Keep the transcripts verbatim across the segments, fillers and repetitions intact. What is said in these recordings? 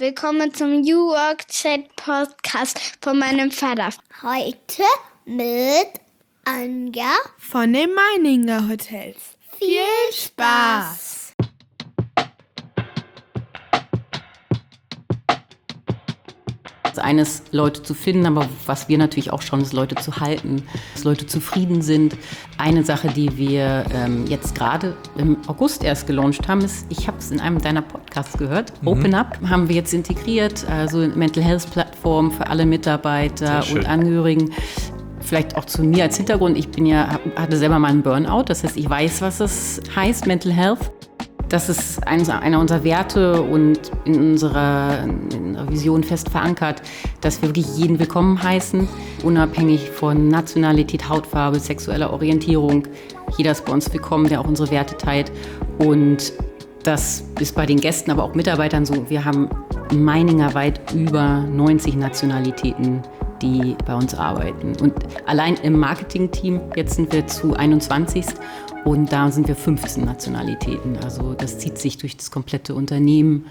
Willkommen zum New Work Chat Podcast von meinem Vater. Heute mit Anja von den Meininger Hotels. Viel Spaß! Das eine ist, Leute zu finden, aber was wir natürlich auch schauen, ist, Leute zu halten, dass Leute zufrieden sind. Eine Sache, die wir ähm, jetzt gerade im August erst gelauncht haben, ist, ich habe es in einem deiner Podcasts gehört, mhm. Open Up haben wir jetzt integriert, also eine Mental Health Plattform für alle Mitarbeiter und Angehörigen. Vielleicht auch zu mir als Hintergrund, ich bin ja, hatte selber mal einen Burnout, das heißt, ich weiß, was das heißt, Mental Health. Das ist einer unserer Werte und in unserer, in unserer Vision fest verankert, dass wir wirklich jeden willkommen heißen, unabhängig von Nationalität, Hautfarbe, sexueller Orientierung. Jeder ist bei uns willkommen, der auch unsere Werte teilt. Und das ist bei den Gästen, aber auch Mitarbeitern so. Wir haben Meininger weit über neunzig Nationalitäten, die bei uns arbeiten. Und allein im Marketing-Team, jetzt sind wir zu einundzwanzig. Und da sind wir fünfzehn Nationalitäten. Also das zieht sich durch das komplette Unternehmen.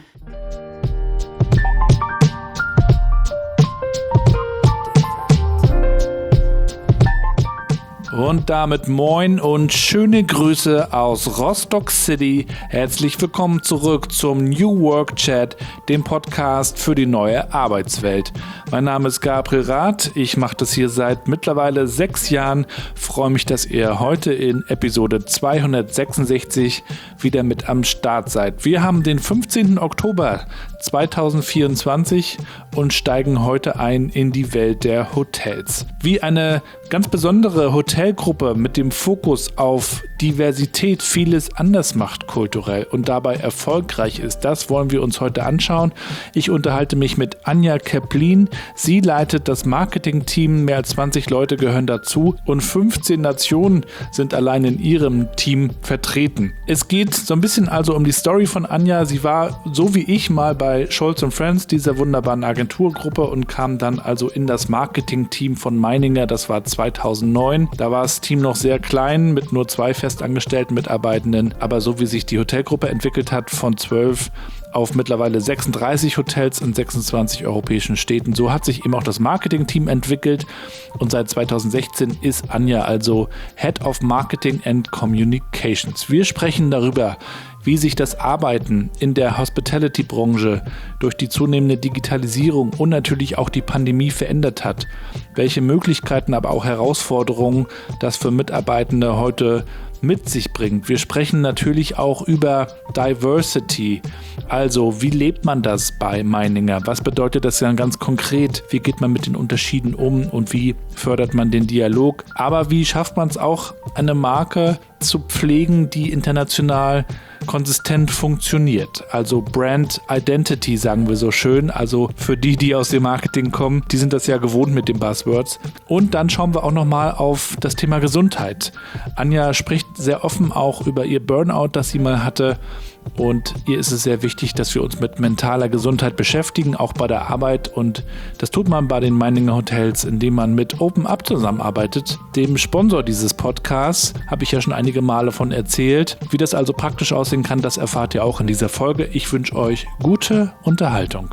Und damit moin und schöne Grüße aus Rostock City. Herzlich willkommen zurück zum New Work Chat, dem Podcast für die neue Arbeitswelt. Mein Name ist Gabriel Rath. Ich mache das hier seit mittlerweile sechs Jahren. Freue mich, dass ihr heute in Episode zweihundertsechsundsechzig wieder mit am Start seid. Wir haben den fünfzehnten Oktober zweitausendvierundzwanzig und steigen heute ein in die Welt der Hotels. Wie eine ganz besondere Hotelgruppe mit dem Fokus auf Diversität vieles anders macht kulturell und dabei erfolgreich ist, das wollen wir uns heute anschauen. Ich unterhalte mich mit Anja Keplin. Sie leitet das Marketing-Team, mehr als zwanzig Leute gehören dazu und fünfzehn Nationen sind allein in ihrem Team vertreten. Es geht so ein bisschen also um die Story von Anja. Sie war, so wie ich, mal bei Scholz und Friends, dieser wunderbaren Agenturgruppe, und kam dann also in das Marketing-Team von Meininger. Das war zweitausendneun. Da war das Team noch sehr klein mit nur zwei festangestellten Mitarbeitenden. Aber so wie sich die Hotelgruppe entwickelt hat, von zwölf auf mittlerweile sechsunddreißig Hotels in sechsundzwanzig europäischen Städten. So hat sich eben auch das Marketing-Team entwickelt und seit zweitausendsechzehn ist Anja also Head of Marketing and Communications. Wir sprechen darüber, wie sich das Arbeiten in der Hospitality-Branche durch die zunehmende Digitalisierung und natürlich auch die Pandemie verändert hat, welche Möglichkeiten, aber auch Herausforderungen das für Mitarbeitende heute mit sich bringt. Wir sprechen natürlich auch über Diversity, also wie lebt man das bei Meininger? Was bedeutet das dann ganz konkret? Wie geht man mit den Unterschieden um und wie fördert man den Dialog? Aber wie schafft man es auch, eine Marke zu pflegen, die international konsistent funktioniert. Also Brand Identity, sagen wir so schön. Also für die, die aus dem Marketing kommen, die sind das ja gewohnt mit den Buzzwords. Und dann schauen wir auch nochmal auf das Thema Gesundheit. Anja spricht sehr offen auch über ihr Burnout, das sie mal hatte. Und ihr ist es sehr wichtig, dass wir uns mit mentaler Gesundheit beschäftigen, auch bei der Arbeit. Und das tut man bei den Meininger Hotels, indem man mit Open Up zusammenarbeitet. Dem Sponsor dieses Podcasts habe ich ja schon einige Male von erzählt. Wie das also praktisch aussehen kann, das erfahrt ihr auch in dieser Folge. Ich wünsche euch gute Unterhaltung.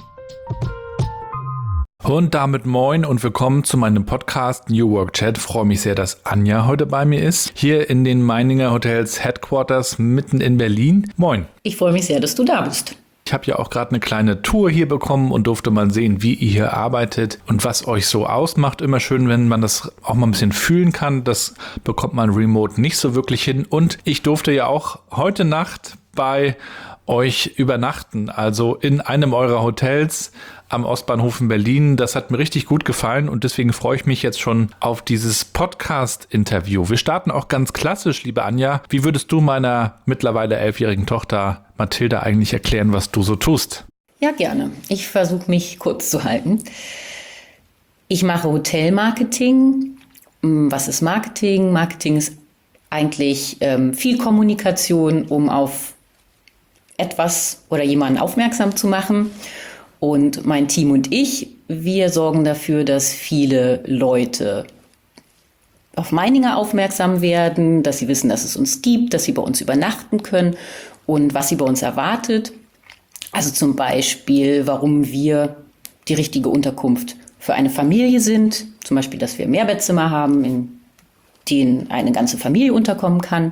Und damit moin und willkommen zu meinem Podcast New Work Chat. Ich freue mich sehr, dass Anja heute bei mir ist. Hier in den Meininger Hotels Headquarters mitten in Berlin. Moin. Ich freue mich sehr, dass du da bist. Ich habe ja auch gerade eine kleine Tour hier bekommen und durfte mal sehen, wie ihr hier arbeitet und was euch so ausmacht. Immer schön, wenn man das auch mal ein bisschen fühlen kann. Das bekommt man remote nicht so wirklich hin. Und ich durfte ja auch heute Nacht bei euch übernachten, also in einem eurer Hotels am Ostbahnhof in Berlin. Das hat mir richtig gut gefallen und deswegen freue ich mich jetzt schon auf dieses Podcast-Interview. Wir starten auch ganz klassisch, liebe Anja. Wie würdest du meiner mittlerweile elfjährigen Tochter Mathilda eigentlich erklären, was du so tust? Ja, gerne. Ich versuche mich kurz zu halten. Ich mache Hotelmarketing. Was ist Marketing? Marketing ist eigentlich ähm, viel Kommunikation, um auf etwas oder jemanden aufmerksam zu machen. Und mein Team und ich, wir sorgen dafür, dass viele Leute auf Meininger aufmerksam werden, dass sie wissen, dass es uns gibt, dass sie bei uns übernachten können und was sie bei uns erwartet. Also zum Beispiel, warum wir die richtige Unterkunft für eine Familie sind. Zum Beispiel, dass wir Mehrbettzimmer haben, in denen eine ganze Familie unterkommen kann.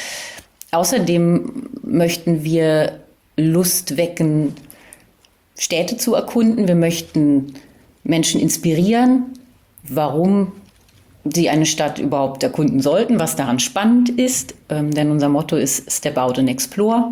Außerdem möchten wir Lust wecken, Städte zu erkunden. Wir möchten Menschen inspirieren, warum sie eine Stadt überhaupt erkunden sollten, was daran spannend ist. Ähm, denn unser Motto ist Step Out and Explore.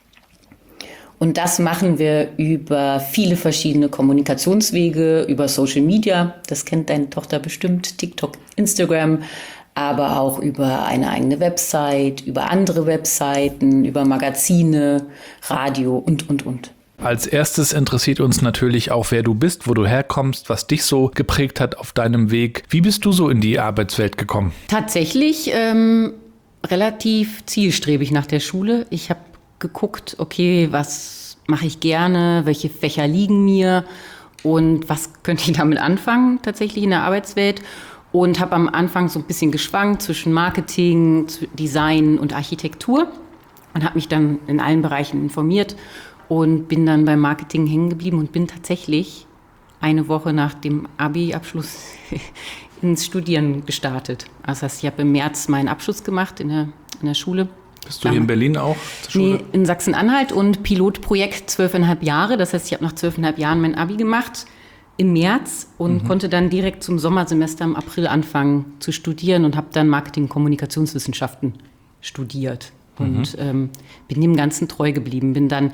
Und das machen wir über viele verschiedene Kommunikationswege, über Social Media. Das kennt deine Tochter bestimmt, TikTok, Instagram, aber auch über eine eigene Website, über andere Webseiten, über Magazine, Radio und, und, und. Als erstes interessiert uns natürlich auch, wer du bist, wo du herkommst, was dich so geprägt hat auf deinem Weg. Wie bist du so in die Arbeitswelt gekommen? Tatsächlich ähm, relativ zielstrebig nach der Schule. Ich habe geguckt, okay, was mache ich gerne, welche Fächer liegen mir und was könnte ich damit anfangen tatsächlich in der Arbeitswelt. Und habe am Anfang so ein bisschen geschwankt zwischen Marketing, Design und Architektur und habe mich dann in allen Bereichen informiert und bin dann beim Marketing hängen geblieben und bin tatsächlich eine Woche nach dem Abi-Abschluss ins Studieren gestartet. Also das heißt, ich habe im März meinen Abschluss gemacht in der, in der Schule. Bist du hier in Berlin auch zur Schule? Nee, in Sachsen-Anhalt und Pilotprojekt zwölfeinhalb Jahre. Das heißt, ich habe nach zwölfeinhalb Jahren mein Abi gemacht im März und mhm. konnte dann direkt zum Sommersemester im April anfangen zu studieren und habe dann Marketing- und Kommunikationswissenschaften studiert. Und mhm. ähm, bin dem Ganzen treu geblieben. Bin dann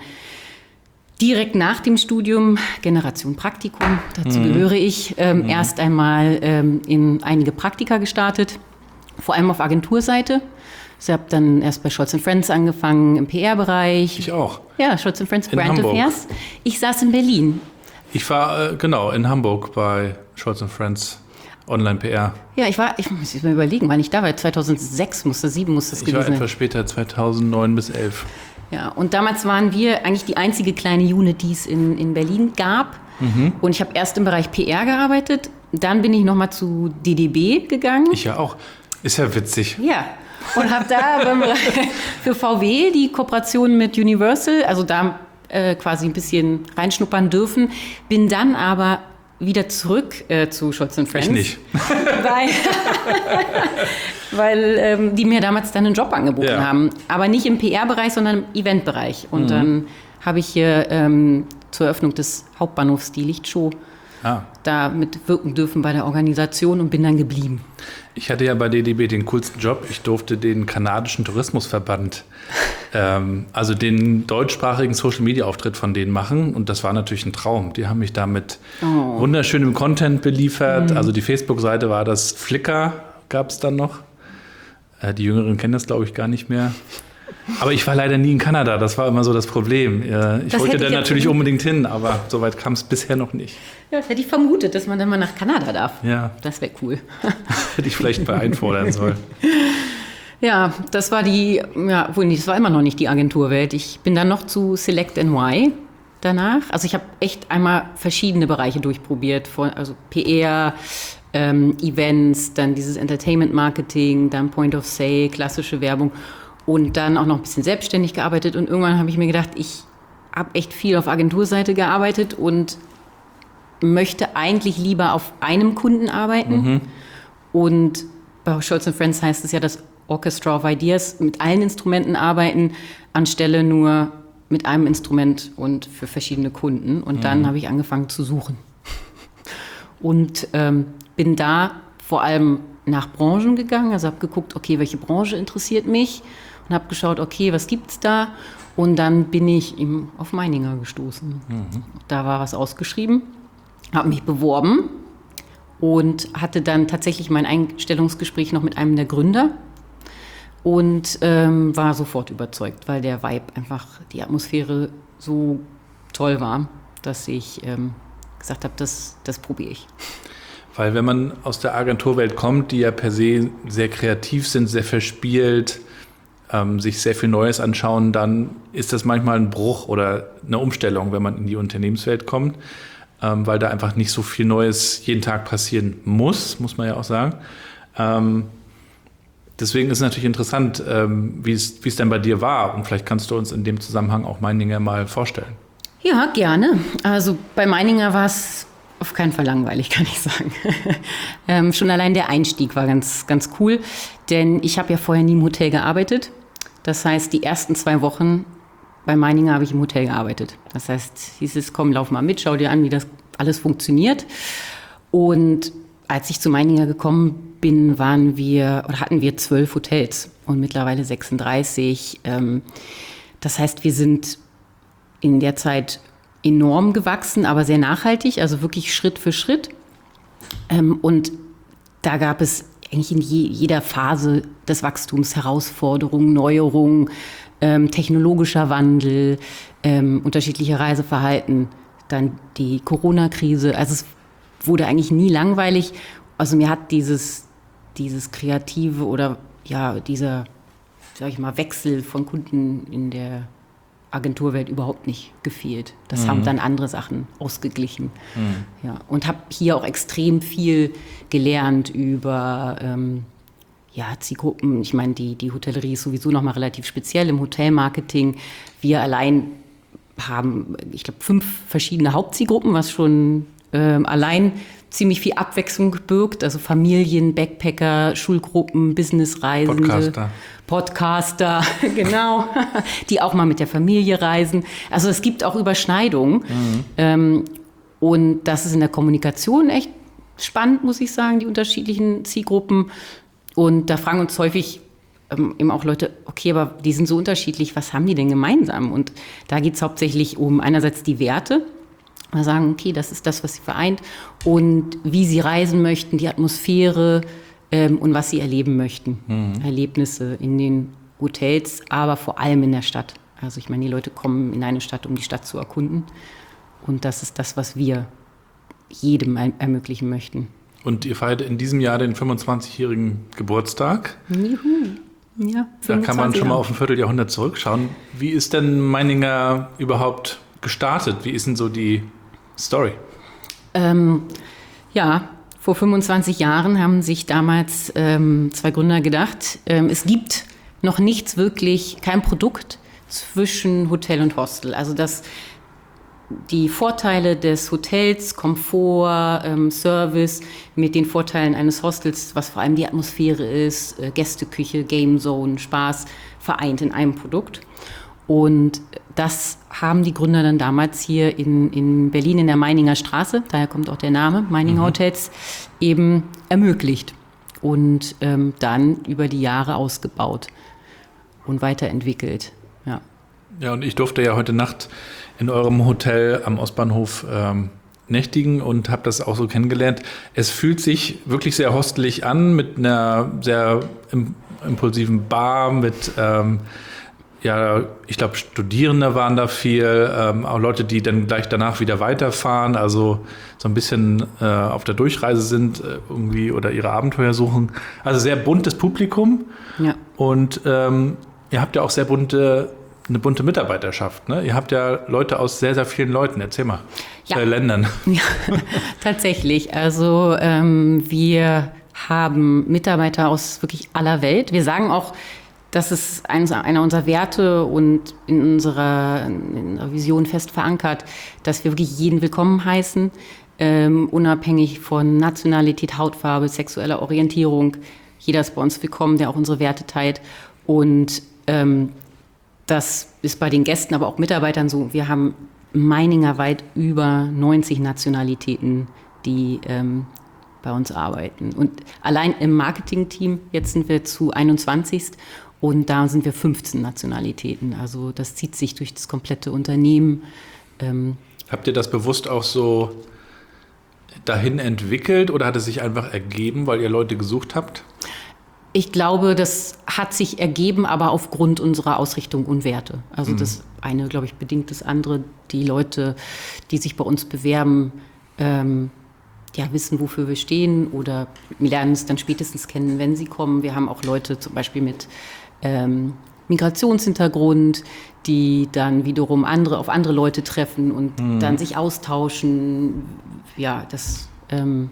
direkt nach dem Studium, Generation Praktikum, dazu mhm. gehöre ich, ähm, mhm. erst einmal ähm, in einige Praktika gestartet, vor allem auf Agenturseite. Ich habe dann erst bei Scholz and Friends angefangen, im P R-Bereich. Ich auch. Ja, Scholz and Friends, in Brand Hamburg. Affairs. Ich saß in Berlin. Ich war, äh, genau, in Hamburg bei Scholz and Friends, Online-P R. Ja, ich war, ich muss mir überlegen, wann ich da war. zweitausendsechs musste, sieben musste es ich gewesen sein. Ich war etwas später, zweitausendneun bis elf. Ja, und damals waren wir eigentlich die einzige kleine Unit, die es in, in Berlin gab. Mhm. Und ich habe erst im Bereich P R gearbeitet. Dann bin ich nochmal zu D D B gegangen. Ich ja auch. Ist ja witzig. Ja. Und habe da beim, für V W die Kooperation mit Universal, also da äh, quasi ein bisschen reinschnuppern dürfen. Bin dann aber wieder zurück äh, zu Scholz and Friends. Ich nicht. Weil, weil ähm, die mir damals dann einen Job angeboten ja. haben. Aber nicht im P R-Bereich, sondern im Eventbereich. Und mhm. dann habe ich hier ähm, zur Eröffnung des Hauptbahnhofs die Lichtshow ah. da mitwirken dürfen bei der Organisation und bin dann geblieben. Ich hatte ja bei D D B den coolsten Job. Ich durfte den kanadischen Tourismusverband, ähm, also den deutschsprachigen Social-Media-Auftritt von denen machen. Und das war natürlich ein Traum. Die haben mich da mit oh. wunderschönem Content beliefert. Mhm. Also die Facebook-Seite war das, Flickr gab es dann noch. Äh, die Jüngeren kennen das, glaube ich, gar nicht mehr. Aber ich war leider nie in Kanada, das war immer so das Problem. Ich das wollte da natürlich unbedingt hin, aber so weit kam es bisher noch nicht. Ja, das hätte ich vermutet, dass man dann mal nach Kanada darf. Ja. Das wäre cool. Hätte ich vielleicht mal einfordern sollen. Ja, das war die, ja, wohl nicht, das war immer noch nicht die Agenturwelt. Ich bin dann noch zu Select N Y danach. Also ich habe echt einmal verschiedene Bereiche durchprobiert, also P R, ähm, Events, dann dieses Entertainment-Marketing, dann Point of Sale, klassische Werbung. Und dann auch noch ein bisschen selbstständig gearbeitet. Und irgendwann habe ich mir gedacht, ich habe echt viel auf Agenturseite gearbeitet und möchte eigentlich lieber auf einem Kunden arbeiten. Mhm. Und bei Scholz and Friends heißt es ja, das Orchestra of Ideas, mit allen Instrumenten arbeiten, anstelle nur mit einem Instrument und für verschiedene Kunden. Und mhm. dann habe ich angefangen zu suchen. Und ähm, bin da vor allem nach Branchen gegangen. Also habe geguckt, okay, welche Branche interessiert mich? Und habe geschaut, okay, was gibt's da? Und dann bin ich eben auf Meininger gestoßen. Mhm. Da war was ausgeschrieben, habe mich beworben und hatte dann tatsächlich mein Einstellungsgespräch noch mit einem der Gründer und ähm, war sofort überzeugt, weil der Vibe einfach, die Atmosphäre so toll war, dass ich ähm, gesagt habe, das, das probiere ich. Weil wenn man aus der Agenturwelt kommt, die ja per se sehr kreativ sind, sehr verspielt, ähm, sich sehr viel Neues anschauen, dann ist das manchmal ein Bruch oder eine Umstellung, wenn man in die Unternehmenswelt kommt, ähm, weil da einfach nicht so viel Neues jeden Tag passieren muss, muss man ja auch sagen. Ähm, deswegen ist es natürlich interessant, ähm, wie es wie es denn bei dir war. Und vielleicht kannst du uns in dem Zusammenhang auch Meininger mal vorstellen. Ja, gerne. Also bei Meininger war es auf keinen Fall langweilig, kann ich sagen. ähm, schon allein der Einstieg war ganz, ganz cool, denn ich habe ja vorher nie im Hotel gearbeitet. Das heißt, die ersten zwei Wochen bei Meininger habe ich im Hotel gearbeitet. Das heißt, hieß es, komm, lauf mal mit, schau dir an, wie das alles funktioniert. Und als ich zu Meininger gekommen bin, waren wir oder hatten wir zwölf Hotels und mittlerweile sechsunddreißig. Ähm, das heißt, wir sind in der Zeit enorm gewachsen, aber sehr nachhaltig, also wirklich Schritt für Schritt. Ähm, und da gab es eigentlich in je, jeder Phase des Wachstums Herausforderungen, Neuerungen, ähm, technologischer Wandel, ähm, unterschiedliche Reiseverhalten, dann die Corona-Krise. Also es wurde eigentlich nie langweilig. Also mir hat dieses, dieses kreative oder ja, dieser, sag ich mal, Wechsel von Kunden in der Agenturwelt überhaupt nicht gefehlt. Das mhm. haben dann andere Sachen ausgeglichen. Mhm. Ja, und habe hier auch extrem viel gelernt über ähm, ja, Zielgruppen. Ich meine, die, die Hotellerie ist sowieso nochmal relativ speziell im Hotelmarketing. Wir allein haben, ich glaube, fünf verschiedene Hauptzielgruppen, was schon ähm, allein ziemlich viel Abwechslung birgt. Also Familien, Backpacker, Schulgruppen, Businessreisende. Podcaster. Podcaster, genau, die auch mal mit der Familie reisen. Also es gibt auch Überschneidungen. Mhm. Ähm, und das ist in der Kommunikation echt spannend, muss ich sagen, die unterschiedlichen Zielgruppen. Und da fragen uns häufig ähm, eben auch Leute, okay, aber die sind so unterschiedlich, was haben die denn gemeinsam? Und da geht es hauptsächlich um einerseits die Werte. Wir sagen, okay, das ist das, was sie vereint. Und wie sie reisen möchten, die Atmosphäre, und was sie erleben möchten. Mhm. Erlebnisse in den Hotels, aber vor allem in der Stadt. Also ich meine, die Leute kommen in eine Stadt, um die Stadt zu erkunden. Und das ist das, was wir jedem ermöglichen möchten. Und ihr feiert in diesem Jahr den fünfundzwanzigjährigen Geburtstag. Juhu. Ja, da kann man schon mal auf ein Vierteljahrhundert zurückschauen. Wie ist denn Meininger überhaupt gestartet? Wie ist denn so die Story? Ähm, ja, Vor fünfundzwanzig Jahren haben sich damals ähm, zwei Gründer gedacht, ähm, es gibt noch nichts wirklich, kein Produkt zwischen Hotel und Hostel. Also dass die Vorteile des Hotels, Komfort, ähm, Service mit den Vorteilen eines Hostels, was vor allem die Atmosphäre ist, äh, Gästeküche, Game Zone, Spaß, vereint in einem Produkt. Und das haben die Gründer dann damals hier in, in Berlin in der Meininger Straße, daher kommt auch der Name, Meininger mhm. Hotels, eben ermöglicht und ähm, dann über die Jahre ausgebaut und weiterentwickelt. Ja. Ja, und ich durfte ja heute Nacht in eurem Hotel am Ostbahnhof ähm, nächtigen und habe das auch so kennengelernt. Es fühlt sich wirklich sehr hostelig an, mit einer sehr im, impulsiven Bar, mit ähm, ja, ich glaube, Studierende waren da viel, ähm, auch Leute, die dann gleich danach wieder weiterfahren, also so ein bisschen äh, auf der Durchreise sind äh, irgendwie oder ihre Abenteuer suchen. Also sehr buntes Publikum. Ja. Und ähm, ihr habt ja auch sehr bunte, eine bunte Mitarbeiterschaft, ne? Ihr habt ja Leute aus sehr, sehr vielen Leuten. Erzähl mal. Ja. Äh, Ländern. Ja, tatsächlich. Also ähm, wir haben Mitarbeiter aus wirklich aller Welt. Wir sagen auch, das ist einer unserer Werte und in unserer, in unserer Vision fest verankert, dass wir wirklich jeden willkommen heißen, ähm, unabhängig von Nationalität, Hautfarbe, sexueller Orientierung. Jeder ist bei uns willkommen, der auch unsere Werte teilt. Und ähm, das ist bei den Gästen, aber auch Mitarbeitern so. Wir haben meiningerweit über neunzig Nationalitäten, die ähm, bei uns arbeiten. Und allein im Marketing-Team, jetzt sind wir zu einundzwanzig. Und da sind wir fünfzehn Nationalitäten. Also das zieht sich durch das komplette Unternehmen. Ähm Habt ihr das bewusst auch so dahin entwickelt oder hat es sich einfach ergeben, weil ihr Leute gesucht habt? Ich glaube, das hat sich ergeben, aber aufgrund unserer Ausrichtung und Werte. Also mhm. das eine, glaube ich, bedingt das andere. Die Leute, die sich bei uns bewerben, ähm, ja, wissen, wofür wir stehen oder lernen es dann spätestens kennen, wenn sie kommen. Wir haben auch Leute zum Beispiel mit ähm, Migrationshintergrund, die dann wiederum andere auf andere Leute treffen und mhm. dann sich austauschen. Ja, das, ähm,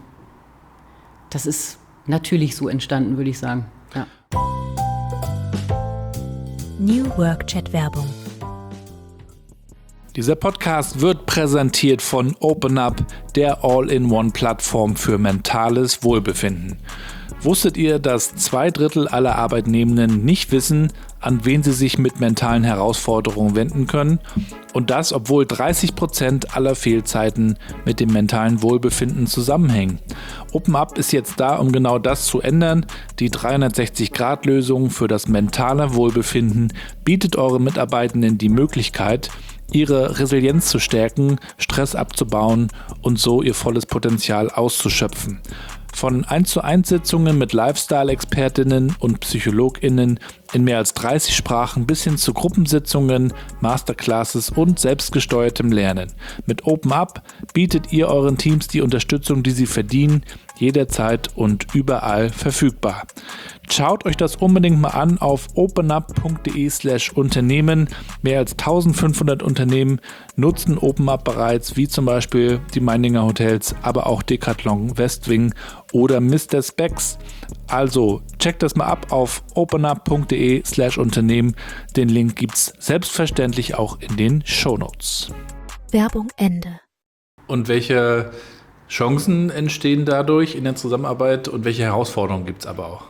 das ist natürlich so entstanden, würde ich sagen. Ja. New Work Chat Werbung. Dieser Podcast wird präsentiert von OpenUp, der All-in-One-Plattform für mentales Wohlbefinden. Wusstet ihr, dass zwei Drittel aller Arbeitnehmenden nicht wissen, an wen sie sich mit mentalen Herausforderungen wenden können? Und das, obwohl dreißig Prozent aller Fehlzeiten mit dem mentalen Wohlbefinden zusammenhängen. OpenUp ist jetzt da, um genau das zu ändern. Die dreihundertsechzig Grad Lösung für das mentale Wohlbefinden bietet euren Mitarbeitenden die Möglichkeit, ihre Resilienz zu stärken, Stress abzubauen und so ihr volles Potenzial auszuschöpfen. Von eins zu eins Sitzungen mit Lifestyle-Expertinnen und PsychologInnen in mehr als dreißig Sprachen bis hin zu Gruppensitzungen, Masterclasses und selbstgesteuertem Lernen. Mit OpenUp bietet ihr euren Teams die Unterstützung, die sie verdienen, jederzeit und überall verfügbar. Schaut euch das unbedingt mal an auf openup.de slash Unternehmen. Mehr als eintausendfünfhundert Unternehmen nutzen OpenUp bereits, wie zum Beispiel die Meininger Hotels, aber auch Decathlon, Westwing oder Mister Spex. Also checkt das mal ab auf openup.de slash Unternehmen. Den Link gibt's selbstverständlich auch in den Shownotes. Werbung Ende. Und welche Chancen entstehen dadurch in der Zusammenarbeit und welche Herausforderungen gibt es aber auch?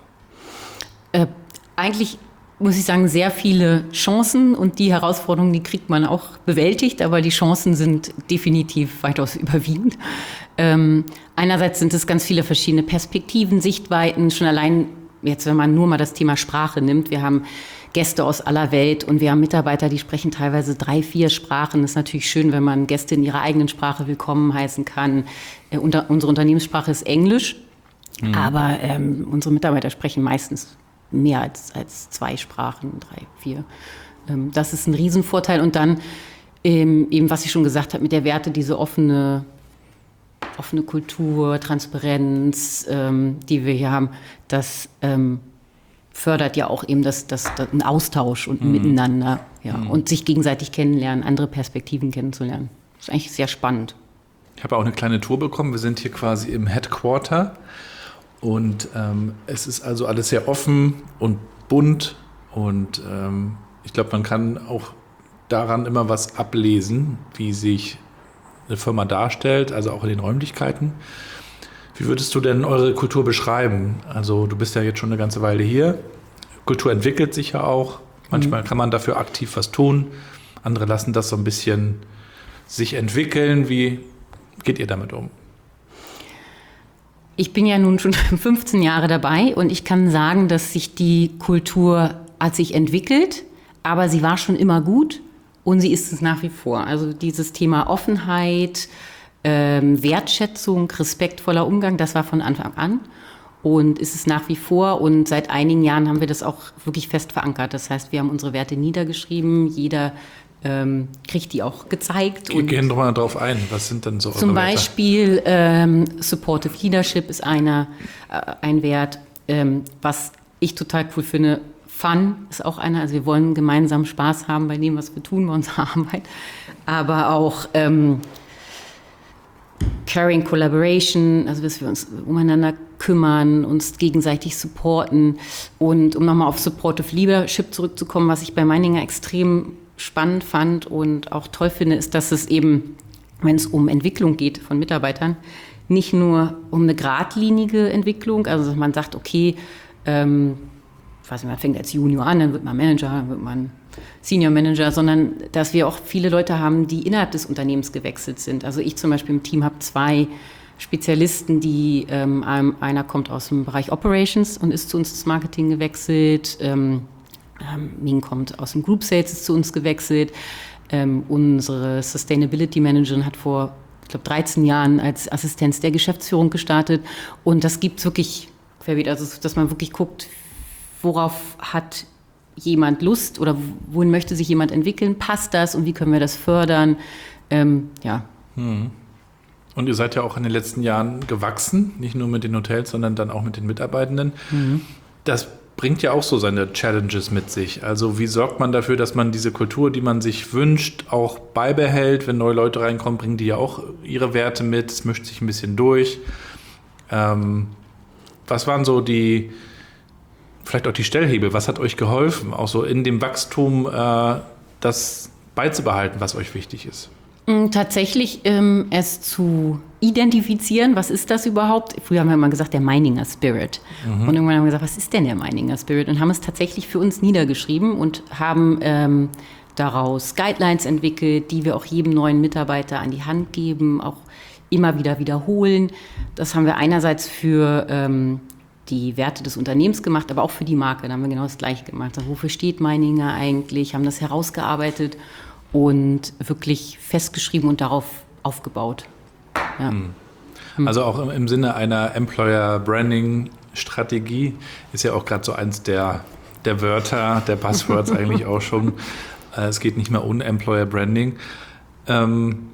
Äh, eigentlich muss ich sagen, sehr viele Chancen und die Herausforderungen, die kriegt man auch bewältigt, aber die Chancen sind definitiv weitaus überwiegend. Ähm, einerseits sind es ganz viele verschiedene Perspektiven, Sichtweiten, schon allein jetzt, wenn man nur mal das Thema Sprache nimmt. Wir haben Gäste aus aller Welt und wir haben Mitarbeiter, die sprechen teilweise drei, vier Sprachen. Das ist natürlich schön, wenn man Gäste in ihrer eigenen Sprache willkommen heißen kann. Äh, unter, unsere Unternehmenssprache ist Englisch, mhm. aber ähm, unsere Mitarbeiter sprechen meistens mehr als, als zwei Sprachen, drei, vier. Ähm, das ist ein Riesenvorteil. Und dann ähm, eben, was ich schon gesagt habe, mit der Werte, diese offene, offene Kultur, Transparenz, ähm, die wir hier haben, das ähm, fördert ja auch eben das, das, das, einen Austausch und ein mhm. Miteinander. Ja, mhm. Und sich gegenseitig kennenlernen, andere Perspektiven kennenzulernen. Das ist eigentlich sehr spannend. Ich habe auch eine kleine Tour bekommen. Wir sind hier quasi im Headquarter. Und ähm, es ist also alles sehr offen und bunt. Und ähm, ich glaube, man kann auch daran immer was ablesen, wie sich eine Firma darstellt, also auch in den Räumlichkeiten. Wie würdest du denn eure Kultur beschreiben? Also du bist ja jetzt schon eine ganze Weile hier. Kultur entwickelt sich ja auch. Manchmal mhm. kann man dafür aktiv was tun. Andere lassen das so ein bisschen sich entwickeln. Wie geht ihr damit um? Ich bin ja nun schon fünfzehn Jahre dabei und ich kann sagen, dass sich die Kultur hat sich entwickelt, aber sie war schon immer gut und sie ist es nach wie vor. Also dieses Thema Offenheit, ähm, Wertschätzung, respektvoller Umgang, das war von Anfang an und ist es nach wie vor. Und seit einigen Jahren haben wir das auch wirklich fest verankert. Das heißt, wir haben unsere Werte niedergeschrieben, jeder Ähm, kriegt die auch gezeigt. Wir gehen doch mal drauf ein. Was sind denn so eure Zum Werte? Beispiel ähm, Supportive Leadership ist einer, äh, ein Wert. Ähm, was ich total cool finde, Fun ist auch einer. Also wir wollen gemeinsam Spaß haben bei dem, was wir tun, bei unserer Arbeit. Aber auch ähm, Caring Collaboration, also dass wir uns umeinander kümmern, uns gegenseitig supporten. Und um nochmal auf Supportive Leadership zurückzukommen, was ich bei Meininger extrem spannend fand und auch toll finde, ist, dass es eben, wenn es um Entwicklung geht von Mitarbeitern, nicht nur um eine geradlinige Entwicklung, also dass man sagt, okay, ähm, ich weiß nicht, man fängt als Junior an, dann wird man Manager, dann wird man Senior Manager, sondern dass wir auch viele Leute haben, die innerhalb des Unternehmens gewechselt sind. Also ich zum Beispiel im Team habe zwei Spezialisten, die ähm, einer kommt aus dem Bereich Operations und ist zu uns ins Marketing gewechselt. Ähm, ähm, Ming kommt aus dem Group Sales, ist zu uns gewechselt. Ähm, unsere Sustainability Managerin hat vor, ich glaube, dreizehn Jahren als Assistenz der Geschäftsführung gestartet. Und das gibt es wirklich querbeet, also dass man wirklich guckt, worauf hat jemand Lust oder wohin möchte sich jemand entwickeln, passt das und wie können wir das fördern? Ähm, ja. Hm. Und ihr seid ja auch in den letzten Jahren gewachsen, nicht nur mit den Hotels, sondern dann auch mit den Mitarbeitenden. Mhm. Das bringt ja auch so seine Challenges mit sich. Also wie sorgt man dafür, dass man diese Kultur, die man sich wünscht, auch beibehält? Wenn neue Leute reinkommen, bringen die ja auch ihre Werte mit, es mischt sich ein bisschen durch. Ähm, was waren so die, vielleicht auch die Stellhebel? Was hat euch geholfen, auch so in dem Wachstum, äh, das beizubehalten, was euch wichtig ist? Tatsächlich ähm, es zu identifizieren, was ist das überhaupt? Früher haben wir immer gesagt, der Meininger Spirit. Mhm. Und irgendwann haben wir gesagt, was ist denn der Meininger Spirit? Und haben es tatsächlich für uns niedergeschrieben und haben ähm, daraus Guidelines entwickelt, die wir auch jedem neuen Mitarbeiter an die Hand geben, auch immer wieder wiederholen. Das haben wir einerseits für ähm, die Werte des Unternehmens gemacht, aber auch für die Marke. Da haben wir genau das Gleiche gemacht. Also, wofür steht Meininger eigentlich? Haben das herausgearbeitet und wirklich festgeschrieben und darauf aufgebaut. Ja. Also auch im, im Sinne einer Employer-Branding-Strategie ist ja auch gerade so eins der, der Wörter, der Buzzwords eigentlich auch schon. Es geht nicht mehr ohne Employer-Branding. Ähm,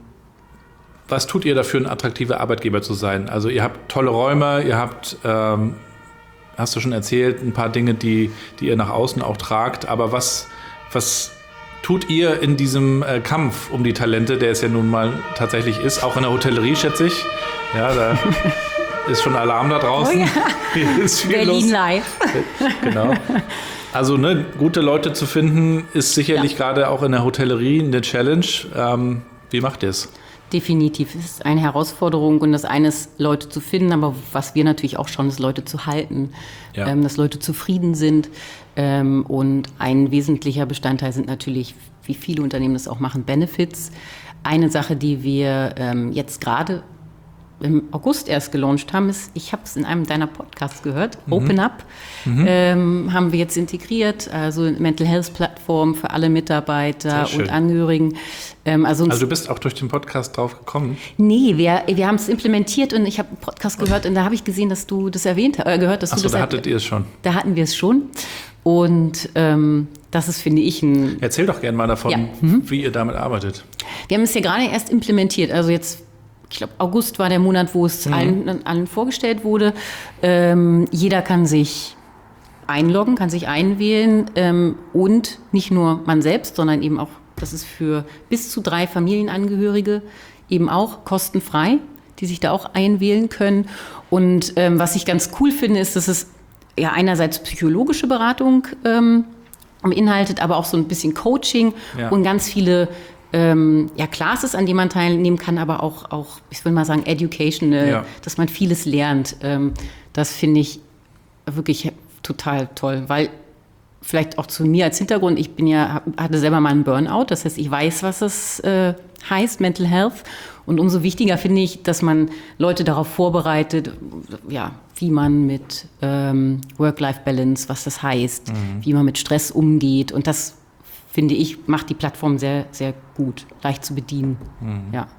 was tut ihr dafür, ein attraktiver Arbeitgeber zu sein? Also ihr habt tolle Räume, ihr habt, ähm, hast du schon erzählt, ein paar Dinge, die, die ihr nach außen auch tragt. Aber was, was tut ihr in diesem äh, Kampf um die Talente, der es ja nun mal tatsächlich ist, auch in der Hotellerie, schätze ich? Ja, da ist schon Alarm da draußen. Oh ja. Hier ist viel Berlin los. live. Genau. Also ne, gute Leute zu finden, ist sicherlich ja. gerade auch in der Hotellerie eine Challenge. Ähm, wie macht ihr es? Definitiv. Es ist eine Herausforderung und das eine ist, Leute zu finden, aber was wir natürlich auch schauen, ist, Leute zu halten, ja. ähm, dass Leute zufrieden sind. Ähm, und ein wesentlicher Bestandteil sind natürlich, wie viele Unternehmen das auch machen, Benefits. Eine Sache, die wir ähm, jetzt gerade im August erst gelauncht haben, ist, ich habe es in einem deiner Podcasts gehört, mhm. Open Up, mhm. ähm, haben wir jetzt integriert, also eine Mental Health Plattform für alle Mitarbeiter und Angehörigen. Ähm, also, also du bist auch durch den Podcast drauf gekommen? Nee, wir, wir haben es implementiert und ich habe einen Podcast gehört und da habe ich gesehen, dass du das erwähnt äh, gehört, dass Ach so, du das da hattet ihr es schon. Da hatten wir es schon und ähm, das ist, finde ich, ein... Erzähl doch gerne mal davon, ja. mhm. wie ihr damit arbeitet. Wir haben es ja gerade erst implementiert, also jetzt ich glaube, August war der Monat, wo es mhm. allen, allen vorgestellt wurde. Ähm, jeder kann sich einloggen, kann sich einwählen ähm, und nicht nur man selbst, sondern eben auch, das ist für bis zu drei Familienangehörige eben auch kostenfrei, die sich da auch einwählen können. Und ähm, was ich ganz cool finde, ist, dass es ja einerseits psychologische Beratung ähm, beinhaltet, aber auch so ein bisschen Coaching ja. und ganz viele Ähm, ja, Classes, an denen man teilnehmen kann, aber auch, auch ich will mal sagen, educational, ja. dass man vieles lernt. Ähm, das finde ich wirklich total toll, weil vielleicht auch zu mir als Hintergrund, ich bin ja, hatte selber mal einen Burnout, das heißt, ich weiß, was das äh, heißt, Mental Health. Und umso wichtiger finde ich, dass man Leute darauf vorbereitet, ja, wie man mit ähm, Work-Life-Balance, was das heißt, mhm. wie man mit Stress umgeht. Und das finde ich, macht die Plattform sehr, sehr gut, leicht zu bedienen. Mhm. Ja.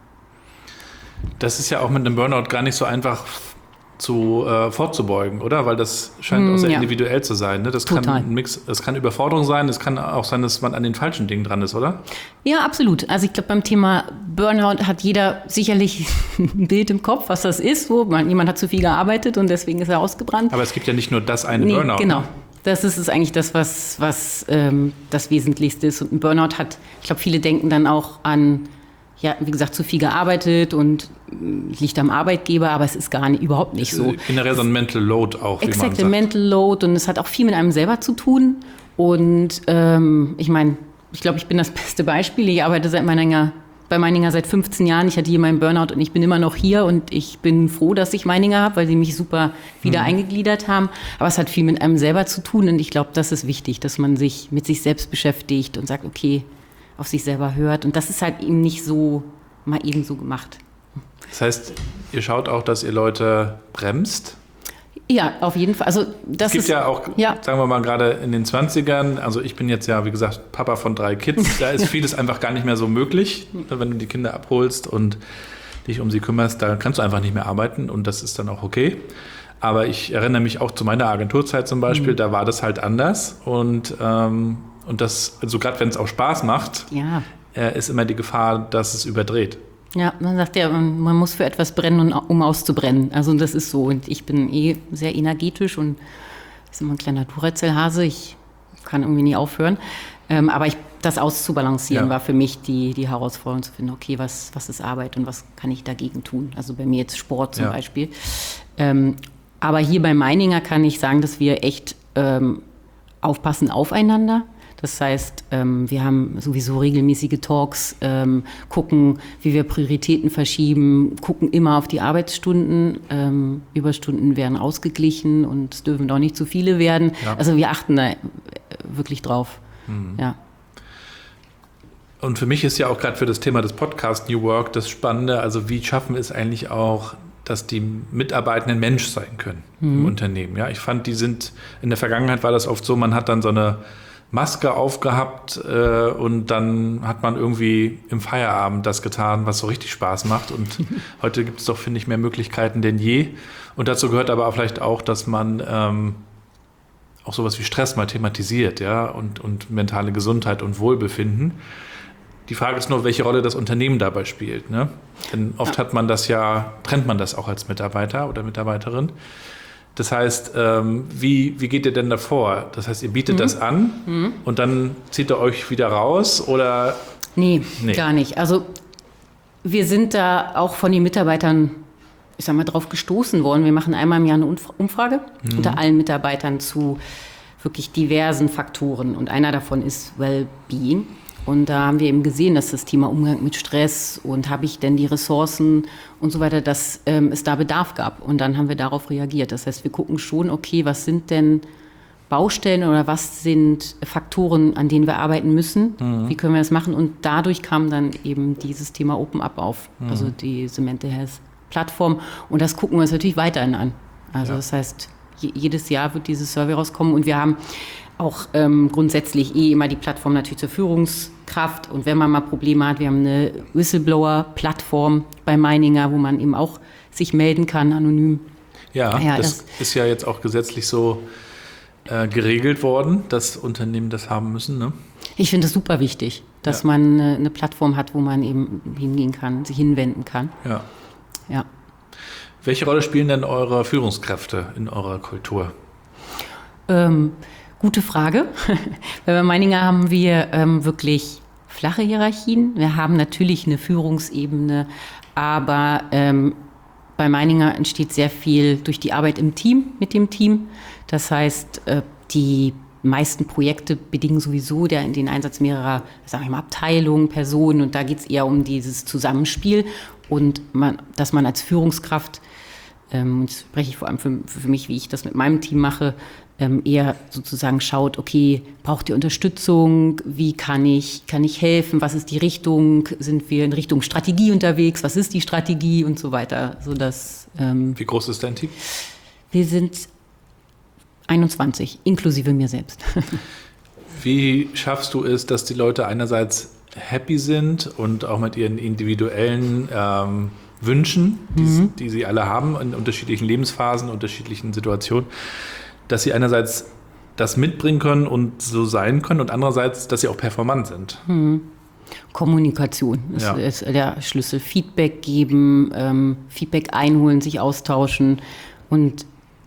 Das ist ja auch mit einem Burnout gar nicht so einfach zu, äh, vorzubeugen, oder? Weil das scheint mm, auch sehr ja. individuell zu sein. Ne? Das Total. kann ein Mix, das kann Überforderung sein, es kann auch sein, dass man an den falschen Dingen dran ist, oder? Ja, absolut. Also ich glaube, beim Thema Burnout hat jeder sicherlich ein Bild im Kopf, was das ist. Wo man, jemand hat zu viel gearbeitet und deswegen ist er ausgebrannt. Aber es gibt ja nicht nur das eine nee, Burnout. Genau. Ne? Das ist es eigentlich das, was, was ähm, das Wesentlichste ist. Und ein Burnout hat, ich glaube, viele denken dann auch an, ja, wie gesagt, zu viel gearbeitet und äh, liegt am Arbeitgeber, aber es ist gar nicht, überhaupt nicht so. Generell so ein Mental Load auch, wie man sagt. Exakt, Mental Load und es hat auch viel mit einem selber zu tun. Und ähm, ich meine, ich glaube, ich bin das beste Beispiel. Ich arbeite seit meiner bei Meininger seit fünfzehn Jahren. Ich hatte hier meinen Burnout und ich bin immer noch hier und ich bin froh, dass ich Meininger habe, weil sie mich super wieder mhm. eingegliedert haben. Aber es hat viel mit einem selber zu tun und ich glaube, das ist wichtig, dass man sich mit sich selbst beschäftigt und sagt, okay, auf sich selber hört. Und das ist halt eben nicht so mal eben so gemacht. Das heißt, ihr schaut auch, dass ihr Leute bremst? Ja, auf jeden Fall. Also das es gibt ist, ja auch, ja. sagen wir mal, gerade in den zwanzigern, also ich bin jetzt ja, wie gesagt, Papa von drei Kids, da ist vieles einfach gar nicht mehr so möglich. Wenn du die Kinder abholst und dich um sie kümmerst, da kannst du einfach nicht mehr arbeiten und das ist dann auch okay. Aber ich erinnere mich auch zu meiner Agenturzeit zum Beispiel, mhm. da war das halt anders und, ähm, und das, also gerade wenn es auch Spaß macht, ja. äh, ist immer die Gefahr, dass es überdreht. Ja, man sagt ja, man muss für etwas brennen, um auszubrennen. Also das ist so. Und ich bin eh sehr energetisch und ich bin immer ein kleiner Duracell-Hase. Ich kann irgendwie nie aufhören. Ähm, aber ich, das auszubalancieren ja. war für mich die, die Herausforderung zu finden, okay, was, was ist Arbeit und was kann ich dagegen tun? Also bei mir jetzt Sport zum ja. Beispiel. Ähm, aber hier bei Meininger kann ich sagen, dass wir echt ähm, aufpassen aufeinander. Das heißt, ähm, wir haben sowieso regelmäßige Talks, ähm, gucken, wie wir Prioritäten verschieben, gucken immer auf die Arbeitsstunden. Ähm, Überstunden werden ausgeglichen und es dürfen doch nicht zu viele werden. Ja. Also wir achten da wirklich drauf. Mhm. Ja. Und für mich ist ja auch gerade für das Thema des Podcasts New Work das Spannende, also wie schaffen wir es eigentlich auch, dass die Mitarbeitenden Mensch sein können mhm. im Unternehmen. Ja, ich fand, die sind, in der Vergangenheit war das oft so, man hat dann so eine Maske aufgehabt äh, und dann hat man irgendwie im Feierabend das getan, was so richtig Spaß macht. Und heute gibt es doch, finde ich, mehr Möglichkeiten denn je. Und dazu gehört aber auch vielleicht auch, dass man ähm, auch sowas wie Stress mal thematisiert, ja, und, und mentale Gesundheit und Wohlbefinden. Die Frage ist nur, welche Rolle das Unternehmen dabei spielt. Ne? Denn oft ja. hat man das ja, trennt man das auch als Mitarbeiter oder Mitarbeiterin. Das heißt, ähm, wie, wie geht ihr denn davor? Das heißt, ihr bietet mhm. das an mhm. und dann zieht ihr euch wieder raus oder? Nee, nee, gar nicht. Also wir sind da auch von den Mitarbeitern, ich sag mal, drauf gestoßen worden. Wir machen einmal im Jahr eine Umfrage mhm. unter allen Mitarbeitern zu wirklich diversen Faktoren. Und einer davon ist Wellbeing. Und da haben wir eben gesehen, dass das Thema Umgang mit Stress und habe ich denn die Ressourcen und so weiter, dass ähm, es da Bedarf gab. Und dann haben wir darauf reagiert. Das heißt, wir gucken schon, okay, was sind denn Baustellen oder was sind Faktoren, an denen wir arbeiten müssen? Mhm. Wie können wir das machen? Und dadurch kam dann eben dieses Thema Open Up auf, mhm. also die Mental Health Plattform. Und das gucken wir uns natürlich weiterhin an. Also ja. das heißt, je, jedes Jahr wird dieses Survey rauskommen und wir haben auch ähm, grundsätzlich eh immer die Plattform natürlich zur Führungskraft. Und wenn man mal Probleme hat, wir haben eine Whistleblower-Plattform bei Meininger, wo man eben auch sich melden kann, anonym. Ja, ja das, das ist ja jetzt auch gesetzlich so äh, geregelt worden, dass Unternehmen das haben müssen, ne? Ich finde das super wichtig, dass ja. man eine, eine Plattform hat, wo man eben hingehen kann, sich hinwenden kann. Ja. Ja. Welche Rolle spielen denn eure Führungskräfte in eurer Kultur? Ähm, Gute Frage. Bei Meininger haben wir ähm, wirklich flache Hierarchien. Wir haben natürlich eine Führungsebene, aber ähm, bei Meininger entsteht sehr viel durch die Arbeit im Team, mit dem Team. Das heißt, äh, die meisten Projekte bedingen sowieso der, den Einsatz mehrerer, sagen wir mal, Abteilungen, Personen. Und da geht es eher um dieses Zusammenspiel und man, dass man als Führungskraft, ähm, und das spreche ich vor allem für, für mich, wie ich das mit meinem Team mache, eher sozusagen schaut, okay, braucht ihr Unterstützung? Wie kann ich, kann ich helfen? Was ist die Richtung? Sind wir in Richtung Strategie unterwegs? Was ist die Strategie? Und so weiter. Sodass, ähm, Wie groß ist dein Team? Wir sind einundzwanzig, inklusive mir selbst. Wie schaffst du es, dass die Leute einerseits happy sind und auch mit ihren individuellen ähm, Wünschen, die, mhm. die sie alle haben, in unterschiedlichen Lebensphasen, unterschiedlichen Situationen, dass sie einerseits das mitbringen können und so sein können und andererseits, dass sie auch performant sind. Hm. Kommunikation ist, ja. ist der Schlüssel. Feedback geben, ähm, Feedback einholen, sich austauschen. Und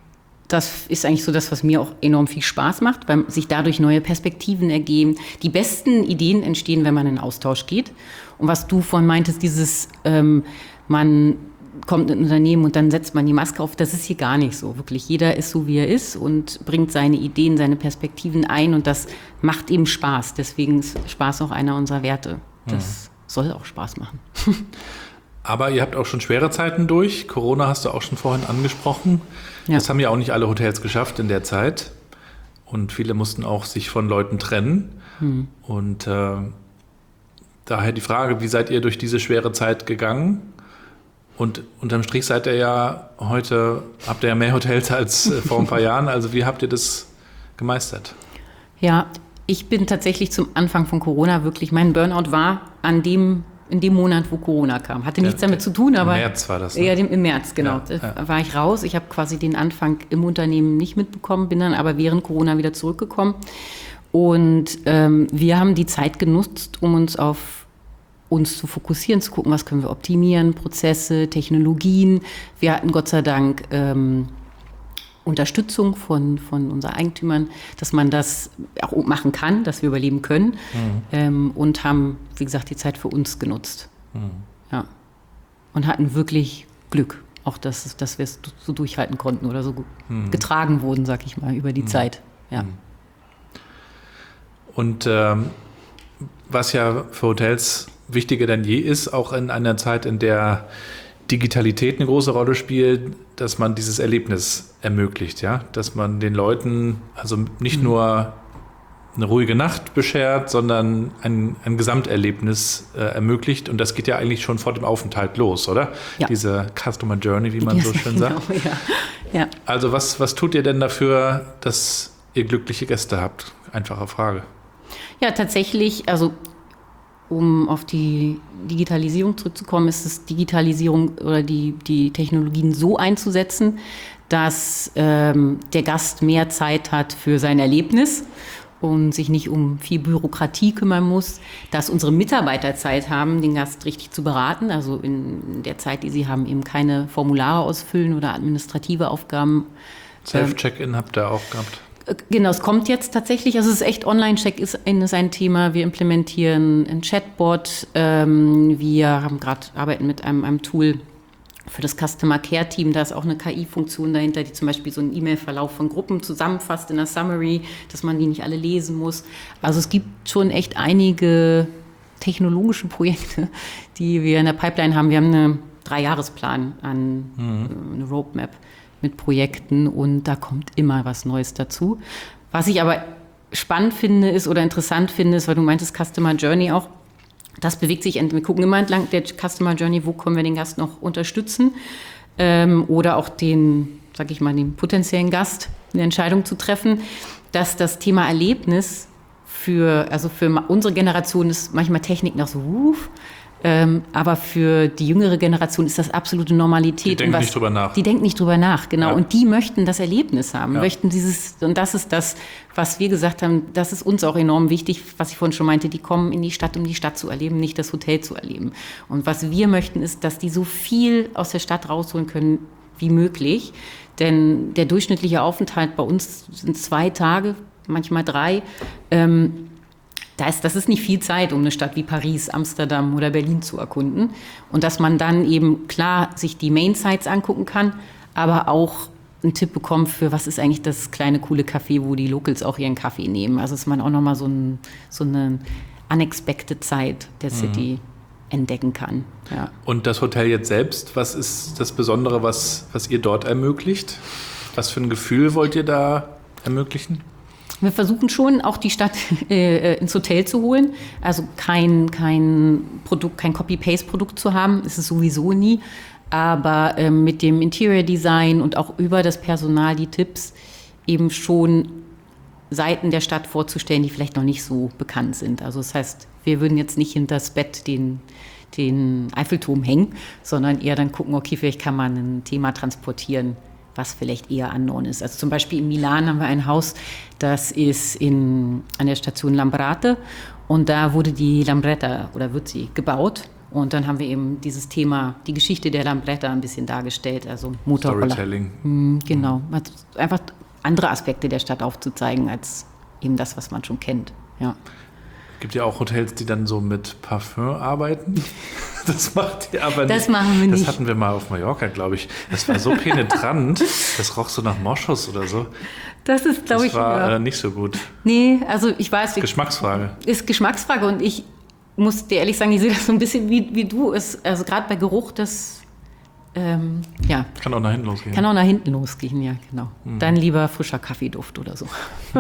das ist eigentlich so das, was mir auch enorm viel Spaß macht, weil sich dadurch neue Perspektiven ergeben. Die besten Ideen entstehen, wenn man in Austausch geht. Und was du vorhin meintest, dieses, ähm, man kommt in ein Unternehmen und dann setzt man die Maske auf. Das ist hier gar nicht so. Wirklich, jeder ist so, wie er ist und bringt seine Ideen, seine Perspektiven ein und das macht eben Spaß. Deswegen ist Spaß auch einer unserer Werte. Das mhm. soll auch Spaß machen. Aber ihr habt auch schon schwere Zeiten durch. Corona hast du auch schon vorhin angesprochen. Ja. Das haben ja auch nicht alle Hotels geschafft in der Zeit. Und viele mussten auch sich von Leuten trennen. Mhm. Und äh, daher die Frage, wie seid ihr durch diese schwere Zeit gegangen? Und unterm Strich seid ihr ja heute, habt ihr ja mehr Hotels als äh, vor ein paar Jahren. Also wie habt ihr das gemeistert? Ja, ich bin tatsächlich zum Anfang von Corona wirklich, mein Burnout war an dem, in dem Monat, wo Corona kam. Hatte nichts der, damit zu tun, aber... Im März war das, ne? Ja, im März, genau. Ja, ja. Da war ich raus. Ich habe quasi den Anfang im Unternehmen nicht mitbekommen, bin dann aber während Corona wieder zurückgekommen. Und ähm, wir haben die Zeit genutzt, um uns auf uns zu fokussieren, zu gucken, was können wir optimieren, Prozesse, Technologien. Wir hatten Gott sei Dank ähm, Unterstützung von, von unseren Eigentümern, dass man das auch machen kann, dass wir überleben können. Mhm. Ähm, und haben, wie gesagt, die Zeit für uns genutzt. Mhm. Ja. Und hatten wirklich Glück, auch dass, dass wir es so durchhalten konnten oder so mhm. getragen wurden, sag ich mal, über die mhm. Zeit. Ja. Mhm. Und ähm, was ja für Hotels wichtiger denn je ist, auch in einer Zeit, in der Digitalität eine große Rolle spielt, dass man dieses Erlebnis ermöglicht, ja, dass man den Leuten also nicht mhm. nur eine ruhige Nacht beschert, sondern ein, ein Gesamterlebnis äh, ermöglicht. Und das geht ja eigentlich schon vor dem Aufenthalt los, oder? Ja. Diese Customer Journey, wie man ja, so schön genau, sagt. Ja. Ja. Also was, was tut ihr denn dafür, dass ihr glückliche Gäste habt? Einfache Frage. Ja, tatsächlich, also um auf die Digitalisierung zurückzukommen, ist es Digitalisierung oder die, die Technologien so einzusetzen, dass ähm, der Gast mehr Zeit hat für sein Erlebnis und sich nicht um viel Bürokratie kümmern muss, dass unsere Mitarbeiter Zeit haben, den Gast richtig zu beraten, also in der Zeit, die sie haben, eben keine Formulare ausfüllen oder administrative Aufgaben. Self-Check-In habt ihr auch gehabt? Genau, es kommt jetzt tatsächlich, also es ist echt, Online-Check-In ist ein Thema, wir implementieren ein Chatbot, ähm, wir haben gerade arbeiten mit einem, einem Tool für das Customer Care Team, da ist auch eine K I-Funktion dahinter, die zum Beispiel so einen E-Mail-Verlauf von Gruppen zusammenfasst in der Summary, dass man die nicht alle lesen muss. Also es gibt schon echt einige technologische Projekte, die wir in der Pipeline haben. Wir haben einen Dreijahresplan an mhm. eine Roadmap mit Projekten und da kommt immer was Neues dazu. Was ich aber spannend finde ist oder interessant finde, ist, weil du meintest Customer Journey auch, das bewegt sich, wir gucken immer entlang der Customer Journey, wo können wir den Gast noch unterstützen ähm, oder auch den, sag ich mal, den potenziellen Gast eine Entscheidung zu treffen, dass das Thema Erlebnis für, also für unsere Generation ist manchmal Technik noch so, uff, ähm, aber für die jüngere Generation ist das absolute Normalität. Die denken was, nicht drüber nach. Die denken nicht drüber nach, genau. Ja. Und die möchten das Erlebnis haben, ja. möchten dieses, und das ist das, was wir gesagt haben, das ist uns auch enorm wichtig, was ich vorhin schon meinte, die kommen in die Stadt, um die Stadt zu erleben, nicht das Hotel zu erleben. Und was wir möchten, ist, dass die so viel aus der Stadt rausholen können wie möglich. Denn der durchschnittliche Aufenthalt bei uns sind zwei Tage, manchmal drei. Ähm, Da ist, das ist nicht viel Zeit, um eine Stadt wie Paris, Amsterdam oder Berlin zu erkunden. Und dass man dann eben klar sich die Main-Sites angucken kann, aber auch einen Tipp bekommt für, was ist eigentlich das kleine, coole Café, wo die Locals auch ihren Kaffee nehmen. Also dass man auch nochmal so, ein, so eine unexpected Zeit der City mhm. entdecken kann. Ja. Und das Hotel jetzt selbst, was ist das Besondere, was, was ihr dort ermöglicht? Was für ein Gefühl wollt ihr da ermöglichen? Wir versuchen schon, auch die Stadt äh, ins Hotel zu holen. Also kein, kein Produkt, kein Copy-Paste-Produkt zu haben, ist es sowieso nie. Aber äh, mit dem Interior Design und auch über das Personal die Tipps eben schon Seiten der Stadt vorzustellen, die vielleicht noch nicht so bekannt sind. Also das heißt, wir würden jetzt nicht hinter das Bett den, den Eiffelturm hängen, sondern eher dann gucken, okay, vielleicht kann man ein Thema transportieren, was vielleicht eher unknown ist. Also zum Beispiel in Milan haben wir ein Haus, das ist in, an der Station Lambrate und da wurde die Lambretta oder wird sie gebaut und dann haben wir eben dieses Thema, die Geschichte der Lambretta ein bisschen dargestellt, also Motorroller. Storytelling. Mhm, genau, einfach andere Aspekte der Stadt aufzuzeigen als eben das, was man schon kennt. Ja. Gibt ja auch Hotels, die dann so mit Parfüm arbeiten. Das macht ihr aber nicht. Das machen wir nicht. Das hatten wir mal auf Mallorca, glaube ich. Das war so penetrant, das roch so nach Moschus oder so. Das ist, glaube ich, Das war ja. äh, nicht so gut. Nee, also ich weiß... Geschmacksfrage. Ist Geschmacksfrage und ich muss dir ehrlich sagen, ich sehe das so ein bisschen wie, wie du. Es, also gerade bei Geruch, das... Ähm, ja. Kann auch nach hinten losgehen. Kann auch nach hinten losgehen, ja, genau. Mhm. Dann lieber frischer Kaffeeduft oder so.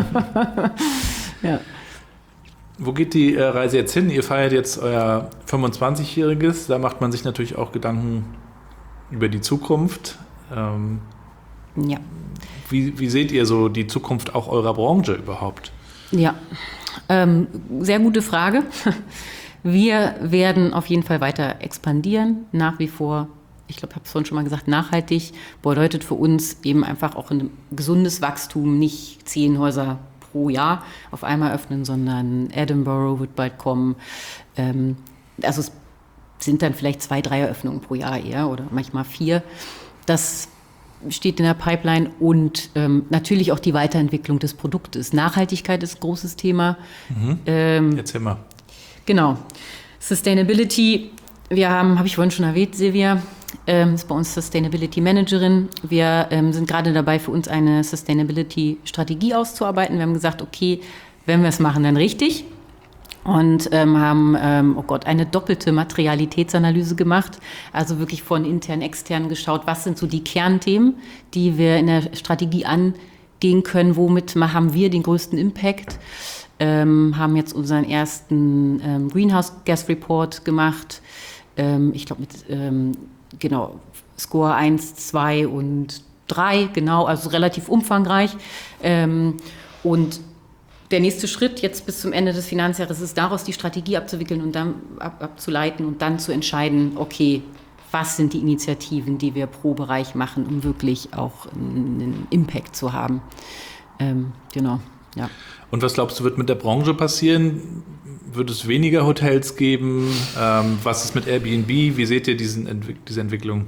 Ja. Wo geht die äh, Reise jetzt hin? Ihr feiert jetzt euer fünfundzwanzigjähriges. Da macht man sich natürlich auch Gedanken über die Zukunft. Ähm, ja. Wie, wie seht ihr so die Zukunft auch eurer Branche überhaupt? Ja, ähm, sehr gute Frage. Wir werden auf jeden Fall weiter expandieren, nach wie vor. Ich glaube, ich habe es vorhin schon mal gesagt, nachhaltig bedeutet für uns eben einfach auch ein gesundes Wachstum, nicht zehn Häuser pro Jahr auf einmal öffnen, sondern Edinburgh wird bald kommen. Ähm, also es sind dann vielleicht zwei, drei Eröffnungen pro Jahr eher oder manchmal vier. Das steht in der Pipeline und ähm, natürlich auch die Weiterentwicklung des Produktes. Nachhaltigkeit ist ein großes Thema. Mhm. Ähm, Erzähl mal. Genau. Sustainability, wir haben, habe ich vorhin schon erwähnt, Silvia, ähm, ist bei uns Sustainability Managerin. Wir ähm, sind gerade dabei, für uns eine Sustainability-Strategie auszuarbeiten. Wir haben gesagt, okay, wenn wir es machen, dann richtig. Und ähm, haben, ähm, oh Gott, eine doppelte Materialitätsanalyse gemacht. Also wirklich von intern, extern geschaut, was sind so die Kernthemen, die wir in der Strategie angehen können, womit haben wir den größten Impact. Ähm, haben jetzt unseren ersten ähm, Greenhouse Gas Report gemacht. Ähm, ich glaube mit, ähm, genau, Score eins, zwei und drei, genau, also relativ umfangreich. Ähm, und der nächste Schritt jetzt bis zum Ende des Finanzjahres ist, daraus die Strategie abzuwickeln und dann ab, abzuleiten und dann zu entscheiden, okay, was sind die Initiativen, die wir pro Bereich machen, um wirklich auch einen Impact zu haben. Ähm, genau, ja. Und was glaubst du, wird mit der Branche passieren? Wird es weniger Hotels geben? Ähm, was ist mit Airbnb? Wie seht ihr diesen Entwick- diese Entwicklung?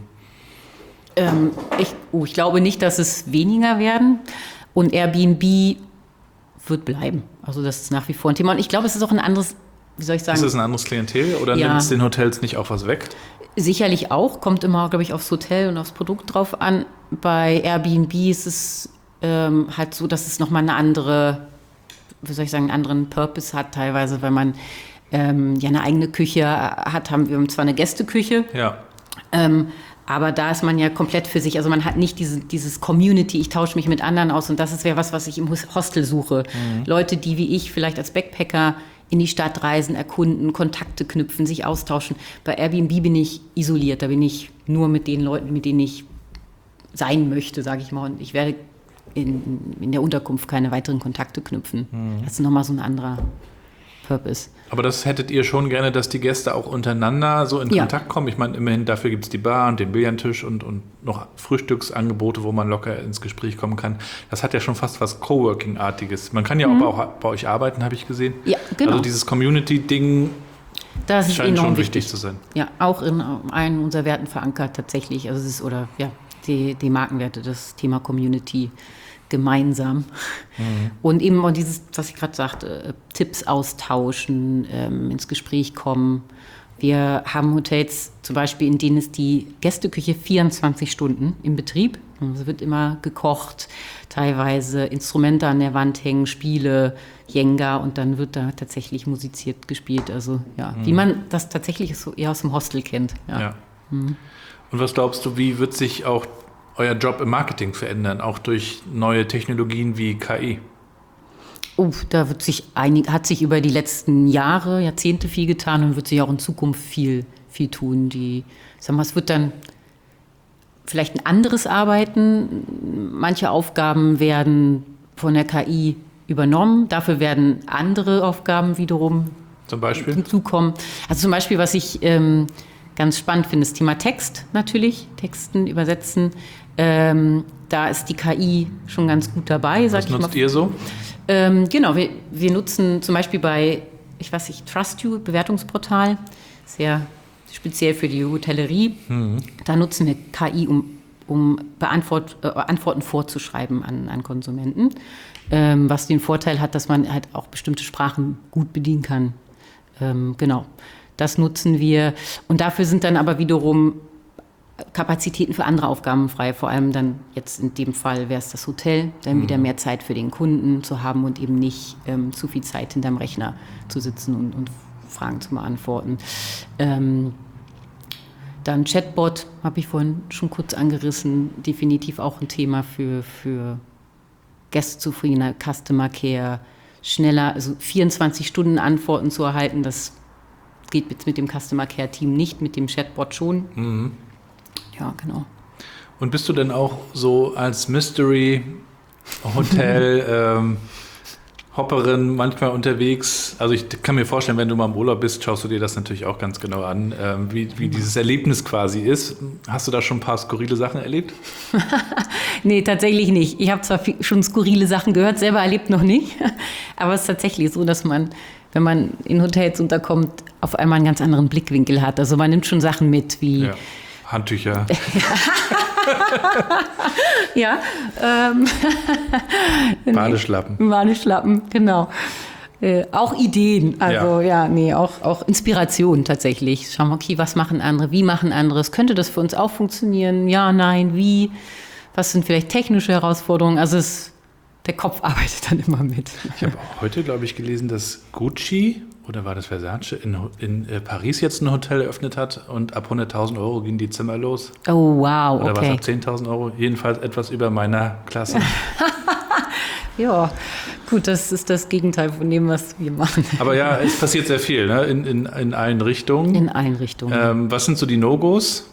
Ähm, ich, oh, ich glaube nicht, dass es weniger werden. Und Airbnb wird bleiben. Also das ist nach wie vor ein Thema. Und ich glaube, es ist auch ein anderes, wie soll ich sagen? Ist es ein anderes Klientel oder ja. nimmt es den Hotels nicht auch was weg? Sicherlich auch. Kommt immer, glaube ich, aufs Hotel und aufs Produkt drauf an. Bei Airbnb ist es ähm, halt so, dass es nochmal eine andere, wie soll ich sagen, einen anderen Purpose hat teilweise, weil man ähm, ja eine eigene Küche hat. Haben wir zwar eine Gästeküche, Ja. ähm, aber da ist man ja komplett für sich. Also man hat nicht diese, dieses Community, ich tausche mich mit anderen aus. Und das ist ja was, was ich im Hostel suche. Mhm. Leute, die wie ich vielleicht als Backpacker in die Stadt reisen, erkunden, Kontakte knüpfen, sich austauschen. Bei Airbnb bin ich isoliert. Da bin ich nur mit den Leuten, mit denen ich sein möchte, sage ich mal. Und ich werde in, in der Unterkunft keine weiteren Kontakte knüpfen. Mhm. Das ist nochmal so ein anderer Purpose. Aber das hättet ihr schon gerne, dass die Gäste auch untereinander so in Ja. Kontakt kommen? Ich meine, immerhin dafür gibt es die Bar und den Billardtisch und, und noch Frühstücksangebote, wo man locker ins Gespräch kommen kann. Das hat ja schon fast was Coworking-artiges. Man kann ja Mhm. auch bei, bei euch arbeiten, habe ich gesehen. Ja, genau. Also dieses Community-Ding Das ist scheint enorm schon wichtig wichtig zu sein. Ja, auch in einem unserer Werten verankert tatsächlich. Also es ist, oder ja, die, die Markenwerte, das Thema Community gemeinsam. Mhm. Und eben und dieses, was ich gerade sagte, Tipps austauschen, ähm, ins Gespräch kommen. Wir haben Hotels zum Beispiel, in denen ist die Gästeküche vierundzwanzig Stunden im Betrieb. Es wird immer gekocht, teilweise Instrumente an der Wand hängen, Spiele, Jenga und dann wird da tatsächlich musiziert, gespielt. Also ja, mhm. wie man das tatsächlich so eher aus dem Hostel kennt. Ja. Ja. Mhm. Und was glaubst du, wie wird sich auch euer Job im Marketing verändern, auch durch neue Technologien wie K I? Oh, da wird sich einig, hat sich über die letzten Jahre, Jahrzehnte viel getan und wird sich auch in Zukunft viel, viel tun. Die, sagen wir, es wird dann vielleicht ein anderes Arbeiten. Manche Aufgaben werden von der K I übernommen. Dafür werden andere Aufgaben wiederum Zum Beispiel? hinzukommen. Also zum Beispiel, was ich ähm, ganz spannend finde, das Thema Text natürlich, Texten übersetzen. Ähm, da ist die K I schon ganz gut dabei, sag Was ich mal. nutzt ihr so? Ähm, genau, wir, wir nutzen zum Beispiel bei, ich weiß nicht, TrustYou, Bewertungsportal, sehr speziell für die Hotellerie. Mhm. Da nutzen wir K I, um, um Beantwort, äh, Antworten vorzuschreiben an, an Konsumenten, ähm, was den Vorteil hat, dass man halt auch bestimmte Sprachen gut bedienen kann. Ähm, genau, das nutzen wir. Und dafür sind dann aber wiederum Kapazitäten für andere Aufgaben frei, vor allem dann jetzt in dem Fall wäre es das Hotel, dann mhm. wieder mehr Zeit für den Kunden zu haben und eben nicht ähm, zu viel Zeit hinterm Rechner zu sitzen und, und Fragen zu beantworten. Ähm, dann Chatbot, habe ich vorhin schon kurz angerissen, definitiv auch ein Thema für, für Gastzufriedenheit, Customer Care, schneller, also vierundzwanzig Stunden Antworten zu erhalten, das geht jetzt mit dem Customer Care Team nicht, mit dem Chatbot schon. Mhm. Ja, genau. Und bist du denn auch so als Mystery Hotel ähm, Hopperin manchmal unterwegs? Also ich kann mir vorstellen, wenn du mal im Urlaub bist, schaust du dir das natürlich auch ganz genau an, ähm, wie, wie dieses Erlebnis quasi ist. Hast du da schon ein paar skurrile Sachen erlebt? Nee, tatsächlich nicht. Ich habe zwar viel, schon skurrile Sachen gehört, selber erlebt noch nicht, aber es ist tatsächlich so, dass man, wenn man in Hotels unterkommt, auf einmal einen ganz anderen Blickwinkel hat. Also man nimmt schon Sachen mit, wie... Ja. Handtücher. ja. Ähm, Badeschlappen. Badeschlappen, genau. Äh, auch Ideen, also ja, ja nee, auch, auch Inspiration tatsächlich. Schauen wir, okay, was machen andere, wie machen andere? Könnte das für uns auch funktionieren? Ja, nein, wie? Was sind vielleicht technische Herausforderungen? Also es der Kopf arbeitet dann immer mit. Ich habe auch heute, glaube ich, gelesen, dass Gucci, oder war das Versace, in, in äh, Paris jetzt ein Hotel eröffnet hat und ab hunderttausend Euro gingen die Zimmer los. Oh, wow, Oder okay. war es ab zehntausend Euro? Jedenfalls etwas über meiner Klasse. Ja, gut, das ist das Gegenteil von dem, was wir machen. Aber ja, es passiert sehr viel, ne? in, in, in allen Richtungen. In allen Richtungen. Ähm, was sind so die No-Gos,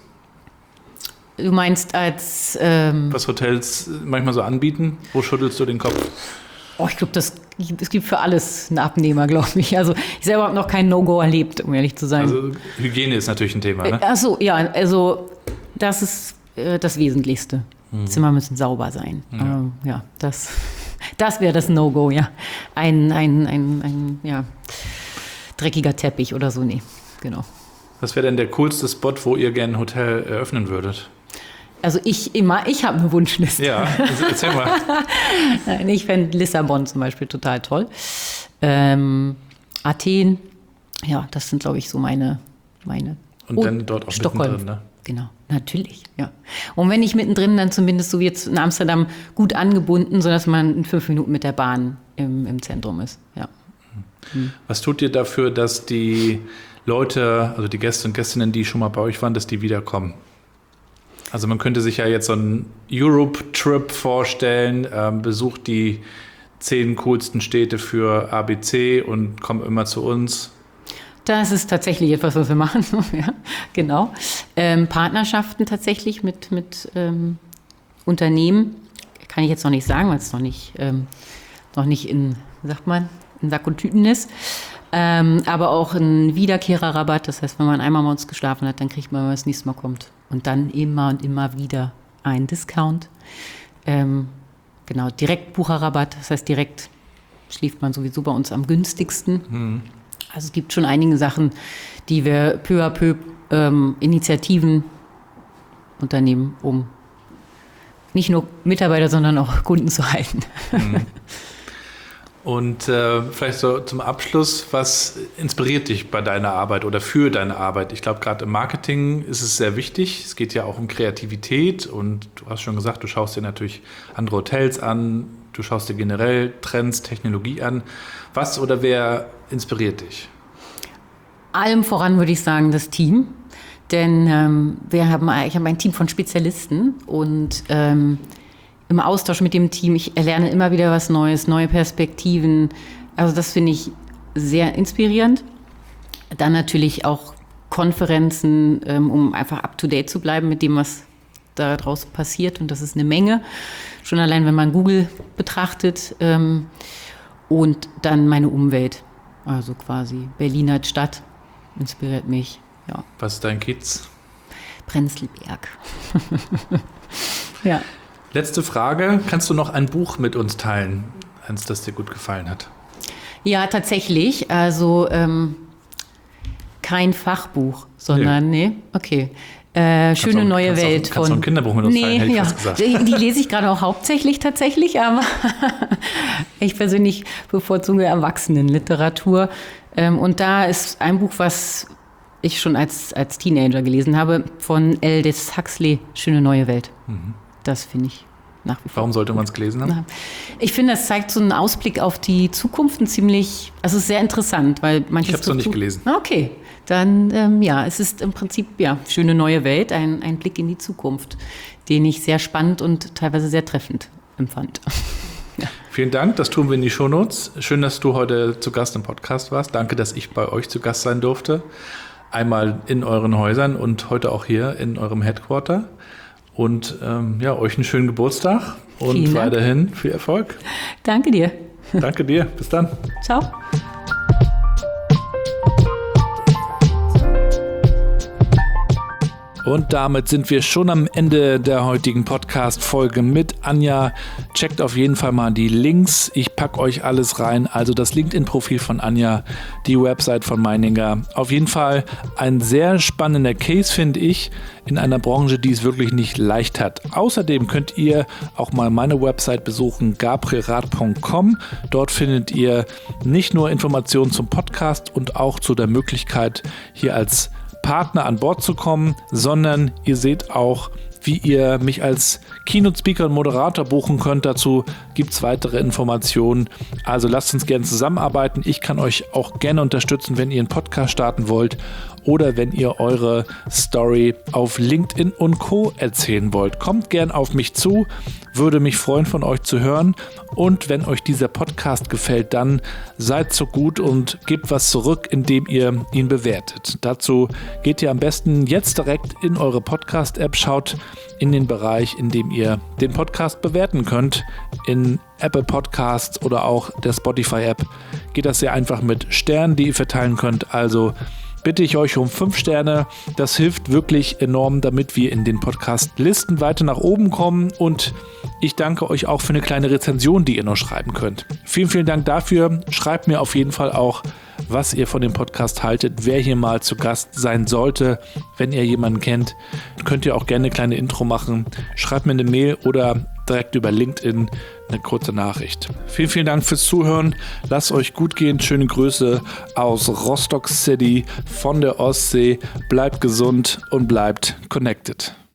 Du meinst als... Ähm, was Hotels manchmal so anbieten? Wo schüttelst du den Kopf? oh, ich glaube, es gibt für alles einen Abnehmer, glaube ich. Also ich selber habe noch kein No-Go erlebt, um ehrlich zu sein. Also Hygiene ist natürlich ein Thema, ne? Ach so, ja, also das ist äh, das Wesentlichste. Mhm. Zimmer müssen sauber sein. Ja, ähm, ja das, das wäre das No-Go, ja. Ein, ein, ein, ein ja, dreckiger Teppich oder so, nee, genau. Was wäre denn der coolste Spot, wo ihr gerne ein Hotel eröffnen würdet? Also ich immer, ich habe eine Wunschliste. Ja, also erzähl mal. Nein, ich fände Lissabon zum Beispiel total toll. Ähm, Athen, ja, das sind, glaube ich, so meine, meine. Und oh, dann dort auch Stockholm. mittendrin, ne? Genau, natürlich, ja. Und wenn nicht mittendrin, dann zumindest so wie jetzt in Amsterdam gut angebunden, sodass man in fünf Minuten mit der Bahn im, im Zentrum ist, ja. Hm. Was tut ihr dafür, dass die Leute, also die Gäste und Gästinnen, die schon mal bei euch waren, dass die wiederkommen? Also man könnte sich ja jetzt so einen Europe-Trip vorstellen, ähm, besucht die zehn coolsten Städte für A B C und kommt immer zu uns. Das ist tatsächlich etwas, was wir machen, ja, genau. Ähm, Partnerschaften tatsächlich mit, mit ähm, Unternehmen, kann ich jetzt noch nicht sagen, weil es noch nicht, ähm, noch nicht in, wie sagt man, in Sack und Tüten ist. Ähm, aber auch ein Wiederkehrerrabatt, das heißt, wenn man einmal bei uns geschlafen hat, dann kriegt man, wenn man das nächste Mal kommt. Und dann immer und immer wieder ein Discount. Ähm, genau, Direktbucherrabatt, das heißt, direkt schläft man sowieso bei uns am günstigsten. Mhm. Also es gibt schon einige Sachen, die wir peu à peu ähm, Initiativen unternehmen, um nicht nur Mitarbeiter, sondern auch Kunden zu halten. Mhm. Und äh, vielleicht so zum Abschluss, was inspiriert dich bei deiner Arbeit oder für deine Arbeit? Ich glaube, gerade im Marketing ist es sehr wichtig. Es geht ja auch um Kreativität und du hast schon gesagt, du schaust dir natürlich andere Hotels an, du schaust dir generell Trends, Technologie an. Was oder wer inspiriert dich? Allem voran würde ich sagen, das Team. Denn ähm, wir haben, ich habe ein Team von Spezialisten und ähm, im Austausch mit dem Team, ich erlerne immer wieder was Neues, neue Perspektiven. Also das finde ich sehr inspirierend. Dann natürlich auch Konferenzen, ähm, um einfach up-to-date zu bleiben mit dem, was da draußen passiert. Und das ist eine Menge. Schon allein, wenn man Google betrachtet. Ähm, und dann meine Umwelt. Also quasi Berlin als Stadt inspiriert mich. Ja. Was ist dein Kiez? Prenzlberg. Ja. Letzte Frage. Kannst du noch ein Buch mit uns teilen, eins, das dir gut gefallen hat? Ja, tatsächlich. Also ähm, kein Fachbuch, sondern, nee, nee okay. Äh, Schöne auch, neue kannst Welt. Auch, kannst du ein Kinderbuch mit uns teilen, hätte ich ja. fast gesagt. Die, die lese ich gerade auch hauptsächlich tatsächlich, aber ich persönlich bevorzuge Erwachsenenliteratur. Ähm, und da ist ein Buch, was ich schon als, als Teenager gelesen habe, von Aldous Huxley, Schöne neue Welt. Mhm. Das finde ich nach wie vor. Warum sollte man es gelesen haben? Ich finde, es zeigt so einen Ausblick auf die Zukunft, ein ziemlich, also es ist sehr interessant, weil manches. Ich habe es noch nicht gelesen. Okay, dann ähm, ja, es ist im Prinzip ja Schöne neue Welt, ein, ein Blick in die Zukunft, den ich sehr spannend und teilweise sehr treffend empfand. Ja. Vielen Dank, das tun wir in die Shownotes. Schön, dass du heute zu Gast im Podcast warst. Danke, dass ich bei euch zu Gast sein durfte. Einmal in euren Häusern und heute auch hier in eurem Headquarter. Und ähm, ja, euch einen schönen Geburtstag und Vielen Dank. Weiterhin viel Erfolg. Danke dir. Danke dir. Bis dann. Ciao. Und damit sind wir schon am Ende der heutigen Podcast-Folge mit Anja. Checkt auf jeden Fall mal die Links. Ich packe euch alles rein. Also das LinkedIn-Profil von Anja, die Website von Meininger. Auf jeden Fall ein sehr spannender Case, finde ich, in einer Branche, die es wirklich nicht leicht hat. Außerdem könnt ihr auch mal meine Website besuchen, gabrielrath punkt com. Dort findet ihr nicht nur Informationen zum Podcast und auch zu der Möglichkeit, hier als Partner an Bord zu kommen, sondern ihr seht auch wie ihr mich als Keynote-Speaker und Moderator buchen könnt. Dazu gibt es weitere Informationen. Also lasst uns gerne zusammenarbeiten. Ich kann euch auch gerne unterstützen, wenn ihr einen Podcast starten wollt oder wenn ihr eure Story auf LinkedIn und Co. erzählen wollt. Kommt gern auf mich zu, würde mich freuen, von euch zu hören. Und wenn euch dieser Podcast gefällt, dann seid so gut und gebt was zurück, indem ihr ihn bewertet. Dazu geht ihr am besten jetzt direkt in eure Podcast-App, schaut in den Bereich, in dem ihr den Podcast bewerten könnt. In Apple Podcasts oder auch der Spotify-App geht das sehr einfach mit Sternen, die ihr verteilen könnt. Also bitte ich euch um fünf Sterne. Das hilft wirklich enorm, damit wir in den Podcast-Listen weiter nach oben kommen. Und ich danke euch auch für eine kleine Rezension, die ihr noch schreiben könnt. Vielen, vielen Dank dafür. Schreibt mir auf jeden Fall auch, was ihr von dem Podcast haltet, wer hier mal zu Gast sein sollte. Wenn ihr jemanden kennt, könnt ihr auch gerne eine kleine Intro machen. Schreibt mir eine Mail oder direkt über LinkedIn eine kurze Nachricht. Vielen, vielen Dank fürs Zuhören. Lasst euch gut gehen. Schöne Grüße aus Rostock City von der Ostsee. Bleibt gesund und bleibt connected.